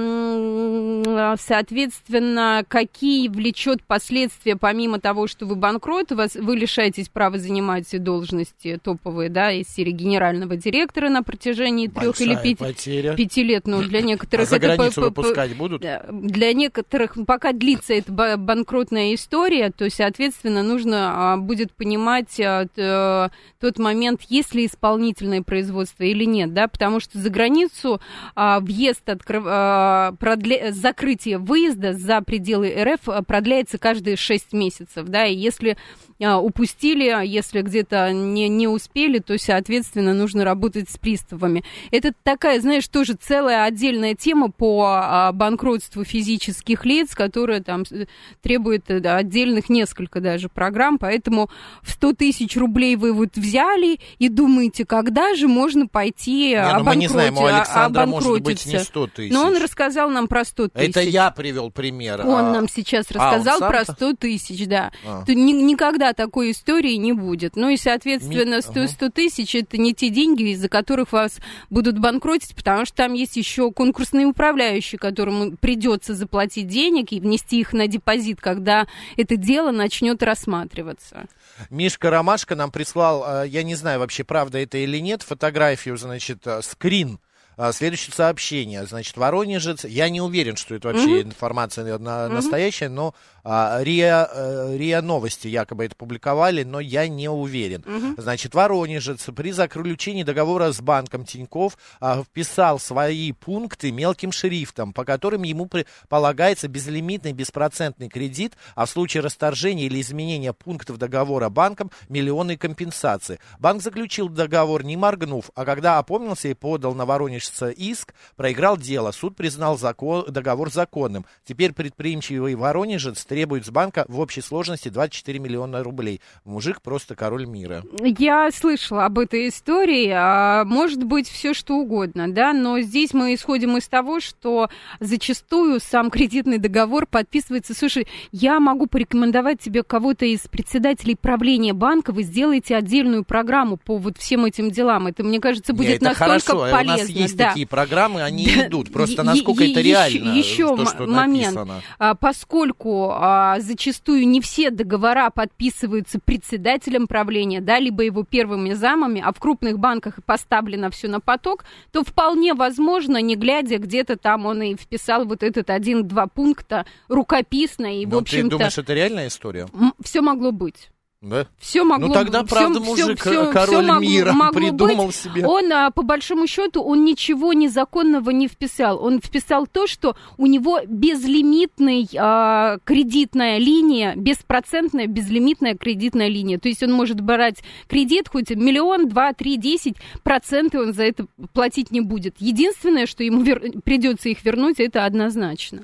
м, соответственно, какие влечет последствия, помимо того, что вы банкрот, вас, вы лишаетесь права занимать должности топовые, да, из серии генерального директора на протяжении трех или Большая пяти, потеря. пяти лет, ну, для некоторых... А за это по- границу по- выпускать будут? Да, для некоторых, пока длится эта ба- банкротная история, то, соответственно, нужно а, будет понимать а, т- тот момент, есть ли исполнительное производство или нет, да, потому что за границу а, въезд, открыв, а, продля... закрытие выезда за пределы РФ а, продляется каждые шесть месяцев, да, и если а, упустили, если где-то не, не успели, то, соответственно, нужно работать с приставами. Это такая, знаешь, тоже целая отдельная тема по а, банкротству физических лиц, которая там требует да, отдельных несколько даже программ, поэтому в сто тысяч рублей вы вот взяли и думаете, когда же можно пойти Не, ну мы не знаем, у Александра может быть не сто тысяч. Но он рассказал нам про сто тысяч. Это я привел пример. Он а... нам сейчас а, рассказал он про сам-то? сто тысяч, да. А. То ни- никогда такой истории не будет. Ну и, соответственно, Ми- сто, ага. сто тысяч это не те деньги, из-за которых вас будут банкротить, потому что там есть еще конкурсные управляющие, которым придется заплатить денег и внести их на депозит, когда это дело начнет рассматриваться. Мишка Ромашко нам прислал, э, я не знаю вообще, правда это или нет, фотографию, значит, э, скрин. А, Следующее сообщение. Значит, воронежец, я не уверен, что это вообще Мгм. информация на- Мгм. настоящая, но а, РИА, э, РИА Новости якобы это публиковали, но я не уверен. Мгм. Значит, воронежец при заключении договора с банком Тинькофф а, вписал свои пункты мелким шрифтом, по которым ему при- полагается безлимитный беспроцентный кредит, а в случае расторжения или изменения пунктов договора банком миллионные компенсации. Банк заключил договор, не моргнув, а когда опомнился и подал на воронежца иск, проиграл дело. Суд признал закон, договор законным. Теперь предприимчивый воронежец требует с банка в общей сложности двадцать четыре миллиона рублей. Мужик просто король мира. Я слышала об этой истории, а, может быть, все что угодно, да, но здесь мы исходим из того, что зачастую сам кредитный договор подписывается. Слушай, я могу порекомендовать тебе кого-то из председателей правления банка, вы сделаете отдельную программу по вот всем этим делам. Это, мне кажется, будет Не, это настолько хорошо. полезно. У нас есть да. такие программы, они Да, идут. Просто е- насколько е- это еще- реально, еще то, что м- момент. написано. А, поскольку а, зачастую не все договора подписываются председателем правления, да, либо его первыми замами, а в крупных банках поставлено все на поток, то вполне возможно, не глядя, где-то там он и вписал вот этот один-два пункта рукописно, и, Но в общем-то, ты думаешь, это реальная история? все могло быть. Да? Все могло Ну тогда, всё- правда, всё- мужик, всё- король всё могло- мира, могло придумал быть. себе. Он, а, по большому счету, он ничего незаконного не вписал. Он вписал то, что у него безлимитная а, кредитная линия, беспроцентная безлимитная кредитная линия. То есть он может брать кредит хоть миллион, два, три, десять, проценты он за это платить не будет. Единственное, что ему вер... придется их вернуть, это однозначно.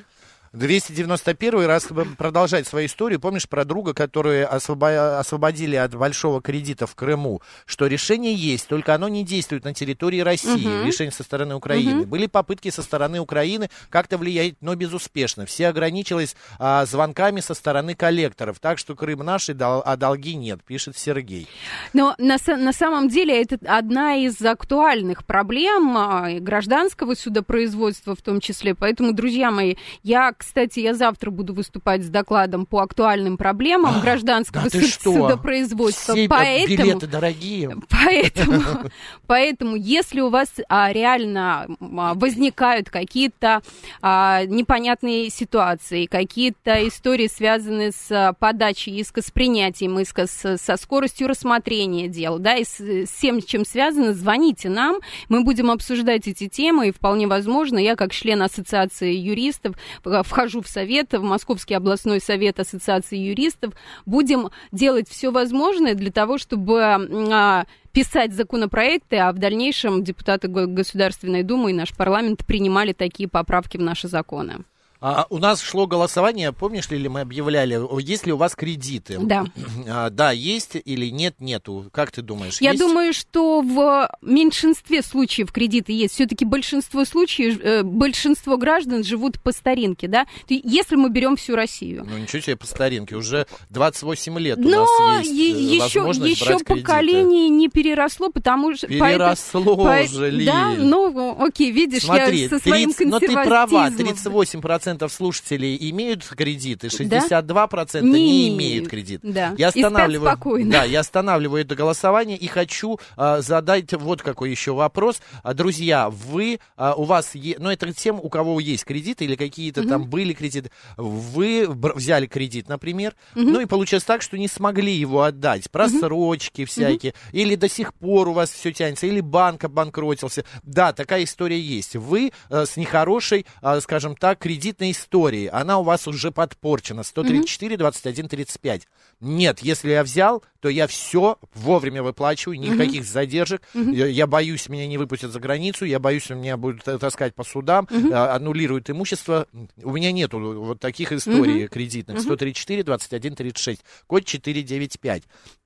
двести девяносто первый раз продолжать свою историю. Помнишь про друга, которые освобо- освободили от большого кредита в Крыму, что решение есть, только оно не действует на территории России, uh-huh. решение со стороны Украины. Uh-huh. Были попытки со стороны Украины как-то влиять, но безуспешно. Все ограничились а, звонками со стороны коллекторов, так что Крым наш, а долги нет, пишет Сергей. Но на, на самом деле это одна из актуальных проблем а, гражданского судопроизводства в том числе. Поэтому, друзья мои, я, кстати, я завтра буду выступать с докладом по актуальным проблемам а, гражданского да суд, судопроизводства. Все поэтому, билеты дорогие. Поэтому, поэтому если у вас а, реально а, возникают какие-то а, непонятные ситуации, какие-то истории, связанные с а, подачей иска, с принятием иска, с, со скоростью рассмотрения дел, да, и с, с всем, чем связано, звоните нам, мы будем обсуждать эти темы, и вполне возможно, я как член ассоциации юристов вхожу в совет, в Московский областной совет ассоциации юристов, будем делать все возможное для того, чтобы а, писать законопроекты, а в дальнейшем депутаты Государственной Думы и наш парламент принимали такие поправки в наши законы. А, у нас шло голосование, помнишь ли мы объявляли, есть ли у вас кредиты? Да. А, да, есть или нет, нету? Как ты думаешь? Я есть? думаю, что в меньшинстве случаев кредиты есть. Все-таки большинство случаев, э, большинство граждан живут по старинке, да? Если мы берем всю Россию. Ну ничего себе по старинке, уже двадцать восемь лет у Но нас есть е- возможность еще, брать еще поколение не переросло, потому что... Переросло по, уже, Лиль. Да, ну окей, видишь, Смотри, я со своим тридцать, но консерватизмом... ты права, тридцать восемь процентов слушателей имеют кредиты, шестьдесят два процента да? не, не имеют кредит. Да. Я останавливаю, и спят спокойно. Да, я останавливаю это голосование и хочу а, задать вот какой еще вопрос. А, друзья, вы, а, у вас, е... ну это тем, у кого есть кредиты или какие-то угу. там были кредиты, вы бр- взяли кредит, например, угу. ну и получилось так, что не смогли его отдать, просрочки угу. всякие, угу. или до сих пор у вас все тянется, или банк обанкротился. Да, такая история есть. Вы а, с нехорошей, а, скажем так, кредитной истории, она у вас уже подпорчена. сто тридцать четыре двадцать один тридцать пять. Нет, если я взял, то я все вовремя выплачиваю, никаких uh-huh. задержек. Uh-huh. Я, я боюсь, меня не выпустят за границу, я боюсь, меня будут таскать по судам, uh-huh. а, аннулируют имущество. У меня нету вот таких историй uh-huh. кредитных. сто тридцать четыре двадцать один тридцать шесть, код четыреста девяносто пять.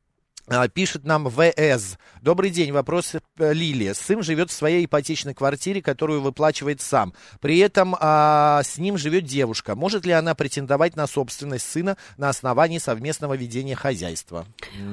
Пишет нам ВС. Добрый день, вопрос Лилия. Сын живет в своей ипотечной квартире, которую выплачивает сам. При этом а, с ним живет девушка. Может ли она претендовать на собственность сына на основании совместного ведения хозяйства?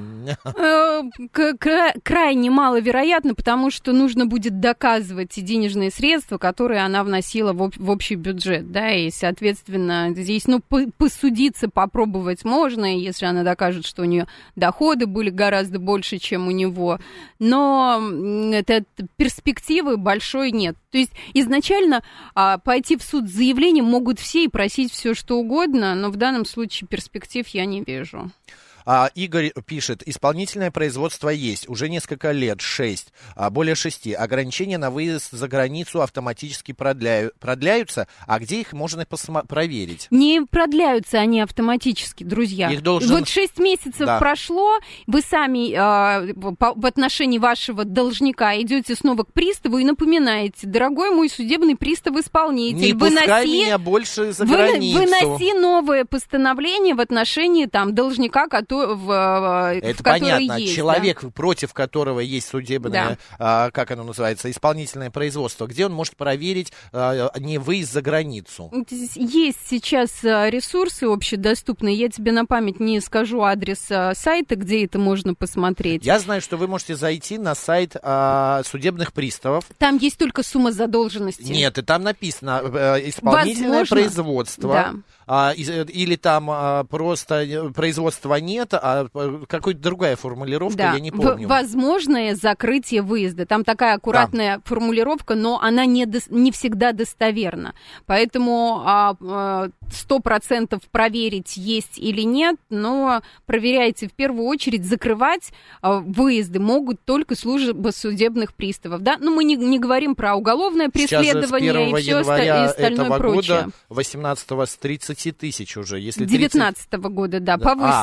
Крайне маловероятно, потому что нужно будет доказывать те денежные средства, которые она вносила в общий бюджет. Да, и, соответственно, здесь ну, посудиться, попробовать можно, если она докажет, что у нее доходы были гораздо больше, чем у него, но это, перспективы большой нет. То есть изначально а, пойти в суд с заявлением могут все и просить все, что угодно, но в данном случае перспектив я не вижу. А, Игорь пишет, исполнительное производство есть, уже несколько лет, шесть, а, более шести. Ограничения на выезд за границу автоматически продляю, продляются, а где их можно посма- проверить? Не продляются они автоматически, друзья. Их должен... Вот шесть месяцев да. прошло, вы сами а, по, в отношении вашего должника идете снова к приставу и напоминаете, дорогой мой судебный пристав-исполнитель, не выноси, пускай меня больше за вы, границу. Выноси новое постановление в отношении там должника, который В, это в понятно. есть, человек, да? против которого есть судебное, да. а, как оно называется, исполнительное производство, где он может проверить а, не выезд за границу? Есть сейчас ресурсы общедоступные. Я тебе на память не скажу адрес сайта, где это можно посмотреть. Я знаю, что вы можете зайти на сайт а, судебных приставов. Там есть только сумма задолженности. Нет, и там написано а, исполнительное Возможно, производство. Да. А, или там а, просто производства нет, а какая-то другая формулировка, да. я не помню. В- возможное закрытие выезда. Там такая аккуратная да. формулировка, но она не, до- не всегда достоверна. Поэтому сто процентов проверить, есть или нет, но проверяйте в первую очередь. Закрывать а, выезды могут только службы судебных приставов. Да? Ну, мы не, не говорим про уголовное преследование и все остальное этого прочее. Года, восемнадцатого с тридцати тысяч уже, если девятнадцатого года, да, повысили, а,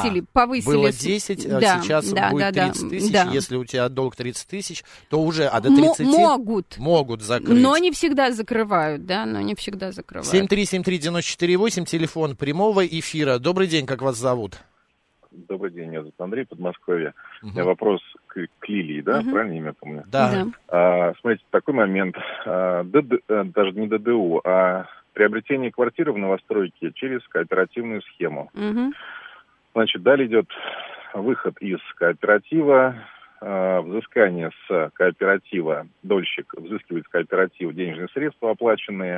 повысили... Было десять, а да, сейчас да, будет да, тридцать тысяч. да. Если у тебя долг тридцать тысяч, то уже, а до тридцати... Могут. Могут закрыть. Но не всегда закрывают, да, но не всегда закрывают. семь три семь три девять четыре восемь, телефон прямого эфира. Добрый день, как вас зовут? Добрый день, меня зовут Андрей, Подмосковье. Угу. У меня вопрос к, к Лилии, да? Угу. Правильно имя помню? Да. да. А, смотрите, такой момент. А, ДД, даже не ДДУ, а приобретение квартиры в новостройке через кооперативную схему. Угу. Значит, далее идет выход из кооператива, а, взыскание с кооператива, дольщик взыскивает с кооператива денежные средства оплаченные.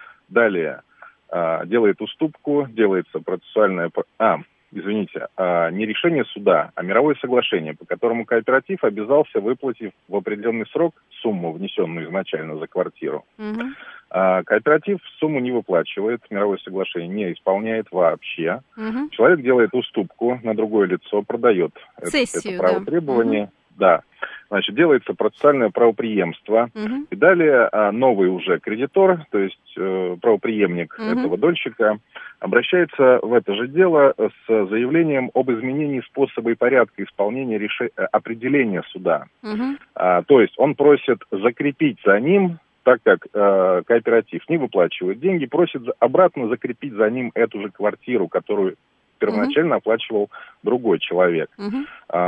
Далее а, делает уступку, делается процессуальная... А, Извините, а, не решение суда, а мировое соглашение, по которому кооператив обязался, выплатив в определенный срок сумму, внесенную изначально за квартиру. Угу. А, кооператив сумму не выплачивает, мировое соглашение не исполняет вообще. Угу. Человек делает уступку на другое лицо, продает Цессию, это, это право да. требования. Угу. Да. Значит, делается процессуальное правопреемство. Угу. И далее а, новый уже кредитор, то есть э, правопреемник Угу. этого дольщика, обращается в это же дело с заявлением об изменении способа и порядка исполнения реш... определения суда. Угу. А, то есть он просит закрепить за ним, так как э, кооператив не выплачивает деньги, просит обратно закрепить за ним эту же квартиру, которую первоначально uh-huh. оплачивал другой человек. Uh-huh.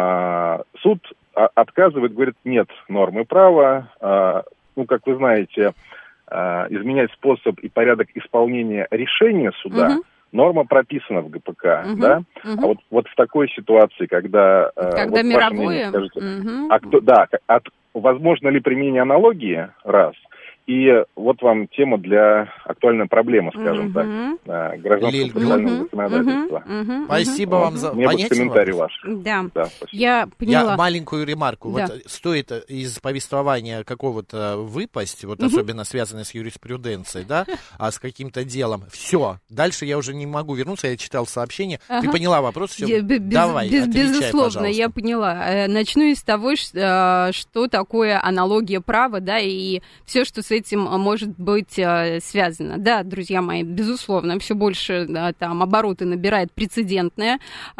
А, суд а, отказывает, говорит, нет нормы права. А, ну, как вы знаете, а, изменять способ и порядок исполнения решения суда, uh-huh. норма прописана в ГПК, uh-huh. да? Uh-huh. А вот, вот в такой ситуации, когда... Когда вот мировое? Мнение, скажите, uh-huh. а кто, да, от, возможно ли применение аналогии, раз... И вот вам тема для актуальной проблемы, скажем uh-huh. так, гражданского процессуального uh-huh. законодательства. Uh-huh. Uh-huh. Спасибо uh-huh. вам за... Мне бы комментарий ваш. Да, да я поняла. Я маленькую ремарку. Да. Вот стоит из повествования какого-то выпасть, вот uh-huh. особенно связанное с юриспруденцией, да, а с каким-то делом. Все. Дальше я уже не могу вернуться, я читал сообщение. Uh-huh. Ты поняла вопрос? Все. Я, без, Давай, без, отвечай, безусловно, пожалуйста. Я поняла. Начну из того, что, что такое аналогия права, да, и все, что с этим может быть э, связано. Да, друзья мои, безусловно, все больше да, там обороты набирает прецедентное,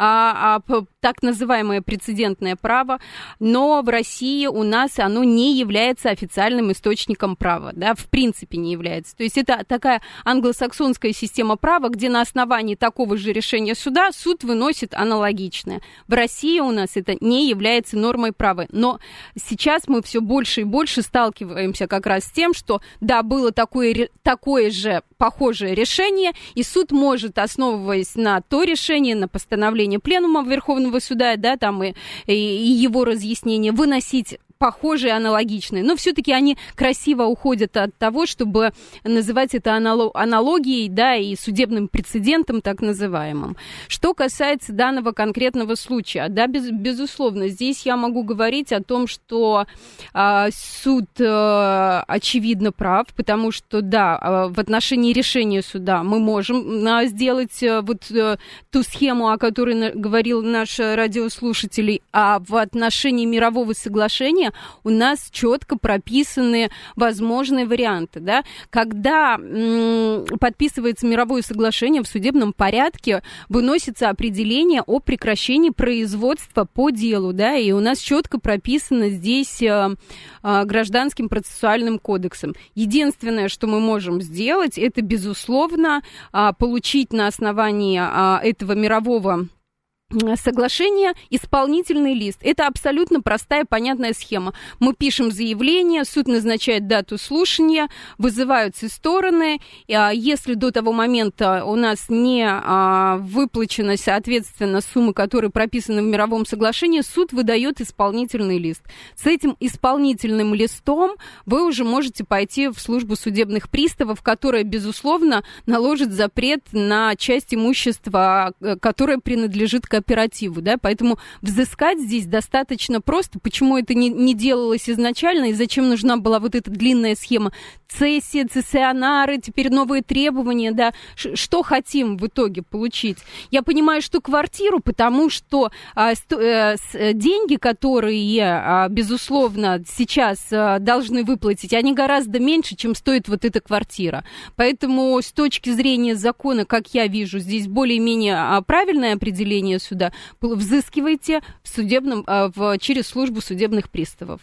а, а, так называемое прецедентное право, но в России у нас оно не является официальным источником права, да, в принципе не является. То есть это такая англосаксонская система права, где на основании такого же решения суда суд выносит аналогичное. В России у нас это не является нормой права, но сейчас мы все больше и больше сталкиваемся как раз с тем, что да, было такое, такое же похожее решение, и суд может, основываясь на то решение, на постановление Пленума Верховного суда, да, там и, и его разъяснение, выносить похожие, аналогичные. Но все-таки они красиво уходят от того, чтобы называть это аналогией, да, и судебным прецедентом, так называемым. Что касается данного конкретного случая, да, без, безусловно, здесь я могу говорить о том, что а, суд а, очевидно прав, потому что, да, а, в отношении решения суда мы можем а, сделать а, вот а, ту схему, о которой на, говорил наш радиослушатель, а в отношении мирового соглашения у нас четко прописаны возможные варианты, да. Когда м- подписывается мировое соглашение, в судебном порядке выносится определение о прекращении производства по делу, да, и у нас четко прописано здесь э, э, гражданским процессуальным кодексом. Единственное, что мы можем сделать, это, безусловно, э, получить на основании э, этого мирового соглашение, исполнительный лист. Это абсолютно простая, понятная схема. Мы пишем заявление, суд назначает дату слушания, вызываются стороны. Если до того момента у нас не выплачена, соответственно, сумма, которая прописана в мировом соглашении, суд выдает исполнительный лист. С этим исполнительным листом вы уже можете пойти в службу судебных приставов, которая, безусловно, наложит запрет на часть имущества, которое принадлежит к оперативу, да, поэтому взыскать здесь достаточно просто. Почему это не, не делалось изначально и зачем нужна была вот эта длинная схема? Цессия, цессионары, теперь новые требования, да, Ш- что хотим в итоге получить? Я понимаю, что квартиру, потому что а, сто, а, с, деньги, которые, а, безусловно, сейчас а, должны выплатить, они гораздо меньше, чем стоит вот эта квартира. Поэтому с точки зрения закона, как я вижу, здесь более-менее а, правильное определение туда-сюда, взыскивайте в судебном, в, через службу судебных приставов.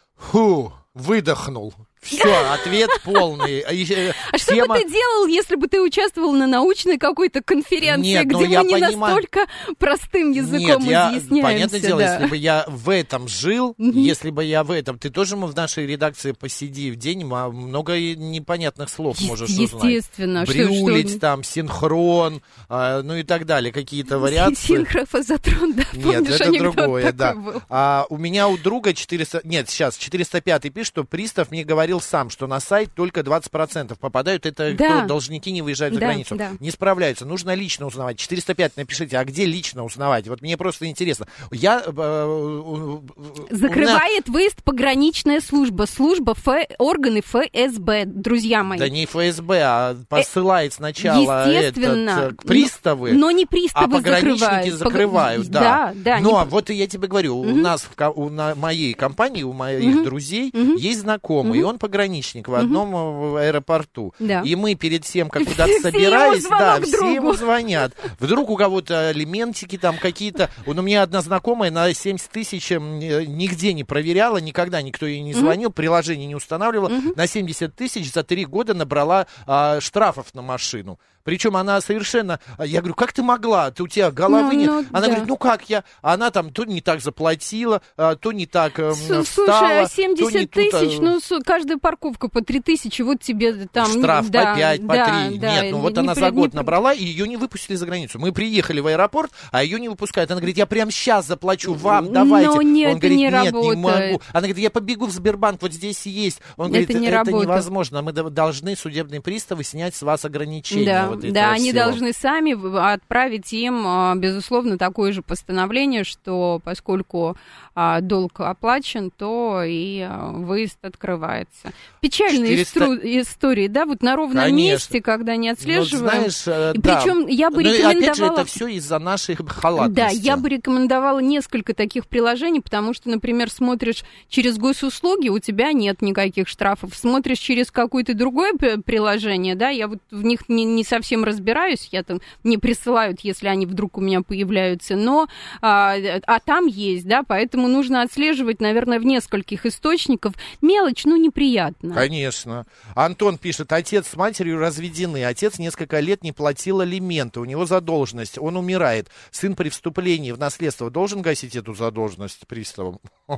Фу, выдохнул. Все, ответ полный. А что бы ты делал, если бы ты участвовал на научной какой-то конференции, Нет, где ну, мы я не понимаю... настолько простым языком Нет, я, изъясняемся? понятное дело, да. если бы я в этом жил, Мгм. если бы я в этом... Ты тоже в нашей редакции посиди в день, м- много и непонятных слов Е- можешь узнать. Естественно. Что- Брюлить, что- там, синхрон, а, ну и так далее, какие-то вариации. Синхрофазотрон, да, Нет, помнишь, это анекдот другое, да. такой был? А, у меня у друга четыреста... Нет, сейчас, четыреста пятый пишет, что пристав мне говорил сам, что на сайт только двадцать процентов попадают. Это Да. кто должники не выезжают за Да, границу. да. Не справляются. Нужно лично узнавать. четыреста пять напишите, а где лично узнавать? Вот мне просто интересно. Я... э, э, Закрывает выезд пограничная служба. Служба Ф... органы эф эс бэ, друзья мои. Да не эф эс бэ, а посылает сначала Естественно. этот, э, приставы, Но, но не приставы а пограничники закрывают. закрывают. Пог- Да, да. да, Но не- вот я тебе говорю, у Мгм. нас, в ко- у на моей компании, у моих Мгм. друзей Мгм. есть знакомый, и он пограничник в одном э, аэропорту. Да. И мы перед тем, как куда-то Все собирались, ему да, звонок все другу. ему звонят. Вдруг у кого-то алиментики там какие-то. Вот у меня одна знакомая на семьдесят тысяч м, э, нигде не проверяла, никогда никто ей не звонил, приложение не устанавливала. На семьдесят тысяч за три года набрала а, штрафов на машину. Причем она совершенно... Я говорю, как ты могла? Ты, у тебя головы Ну, нет. ну, Она да. говорит, ну как я? Она там то не так заплатила, а, то не так э, С- встала, Слушай, а то не семьдесят тут, а, тысяч, ну, с- каждая парковка по три тысячи, вот тебе там... штраф да, по пять, по да, три. да, Нет, ну вот не она при- за не год при- набрала, и ее не выпустили за границу. Мы приехали в аэропорт, а ее не выпускают. Она говорит, я прямо сейчас заплачу вам, давайте. Но нет, Он это говорит, не нет, не работает. могу. Она говорит, я побегу в Сбербанк, вот здесь есть. Он Это говорит, не это работает. невозможно. Мы д- должны, судебные приставы, снять с вас ограничения. Да, вот этого да, они всего. должны сами в- отправить им, а, безусловно, такое же постановление, что поскольку а, долг оплачен, то и а, выезд открывается. Печальные четыреста истру- истории, да, вот на ровном Конечно. месте, когда не Ну, отслеживаем. знаешь, э, И да. причем я бы Ну, и опять же, рекомендовала... это все из-за нашей халатности. Да, я бы рекомендовала несколько таких приложений, потому что, например, смотришь через госуслуги, у тебя нет никаких штрафов. Смотришь через какое-то другое п- приложение, да, я вот в них не, не совсем разбираюсь, я там, мне присылают, если они вдруг у меня появляются, но, а, а там есть, да, поэтому нужно отслеживать, наверное, в нескольких источниках. Мелочь, ну, неприятно. Конечно. Антон пишет, отец с матерью разведены. Отец несколько лет не платил алименты. У него задолженность. Он умирает. Сын при вступлении в наследство должен гасить эту задолженность приставам?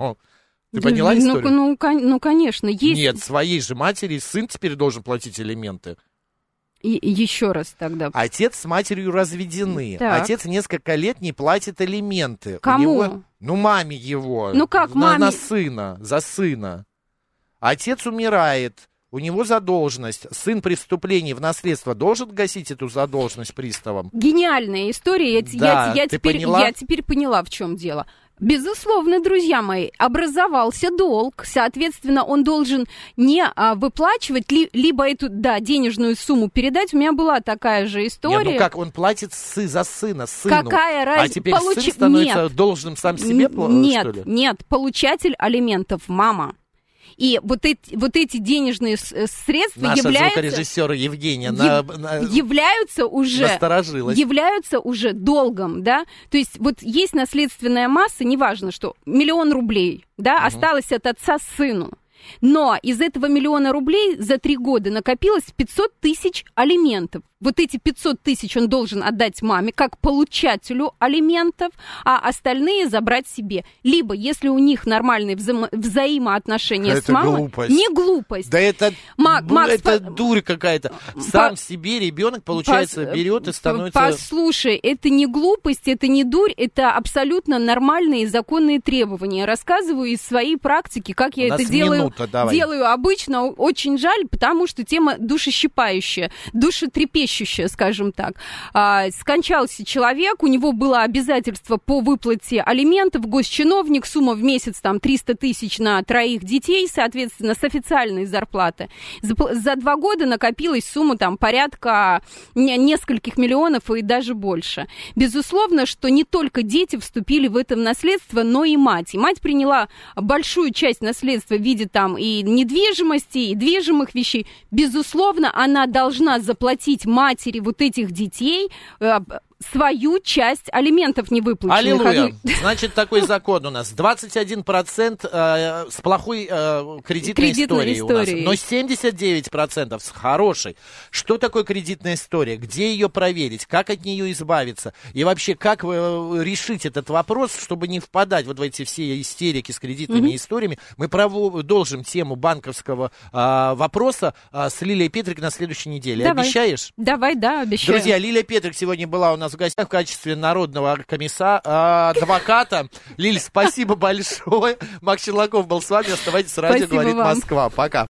Ты поняла ну, историю? Ну, кон- ну, конечно, есть... Нет, своей же матери сын теперь должен платить алименты. И- еще раз тогда. Отец с матерью разведены. Так. Отец несколько лет не платит алименты. У Кому? него- ну, маме его. Ну, как на, маме? на сына, за сына. Отец умирает. У него задолженность. Сын при вступлении в наследство должен гасить эту задолженность приставам? Гениальная история. Я, т- Да, я, я ты теперь, поняла? я теперь поняла, в чем дело. Безусловно, друзья мои, образовался долг, соответственно, он должен не а, выплачивать, ли, либо эту, да, денежную сумму передать. У меня была такая же история. Нет, ну как, он платит сы за сына, сыну. Какая А разница? теперь Получи- сын становится Нет. должным сам себе, пла- Нет, что ли? нет, получатель алиментов мама. И вот эти, вот эти денежные с- э, средства Наша являются, звукорежиссера Евгения Ев- на, на- являются уже... насторожилась. являются уже долгом, да, то есть вот есть наследственная масса, неважно что, миллион рублей, да, Мгм. осталось от отца сыну, но из этого миллиона рублей за три года накопилось пятьсот тысяч алиментов. Вот эти пятьсот тысяч он должен отдать маме как получателю алиментов, а остальные забрать себе. Либо, если у них нормальные взаимо- взаимоотношения Это с мамой... глупость. Не глупость. Да это, Мак- бу- Макс, это по- дурь какая-то. Сам себе ребенок, получается, Пос- берет и становится... Послушай, это не глупость, это не дурь, это абсолютно нормальные законные требования. Рассказываю из своей практики, как я У нас это делаю, минута, давай. делаю обычно. Очень жаль, потому что тема душещипающая, душетрепещущая, скажем так. А, скончался человек, у него было обязательство по выплате алиментов, госчиновник, сумма в месяц там триста тысяч на троих детей, соответственно, с официальной зарплаты. За, за два года накопилась сумма там порядка не- нескольких миллионов и даже больше. Безусловно, что не только дети вступили в это наследство, но и мать. И мать приняла большую часть наследства в виде там и недвижимости, и движимых вещей. Безусловно, она должна заплатить матери вот этих детей э, свою часть алиментов не выплаченных. Аллилуйя. Одну... Значит, такой закон у нас. двадцать один процент э, с плохой э, кредитной, кредитной историей, историей у нас, но семьдесят девять процентов с хорошей. Что такое кредитная история? Где ее проверить? Как от нее избавиться? И вообще, как э, решить этот вопрос, чтобы не впадать вот в эти все истерики с кредитными mm-hmm. историями? Мы продолжим тему банковского э, вопроса э, с Лилией Петрик на следующей неделе. Давай. Обещаешь? Давай, да, обещаю. Друзья, Лилия Петрик сегодня была у нас в гостях в качестве народного комиссара, э, адвоката. Лиль, спасибо большое. Макс Челноков был с вами. Оставайтесь с радио, спасибо говорит вам. Москва. Пока.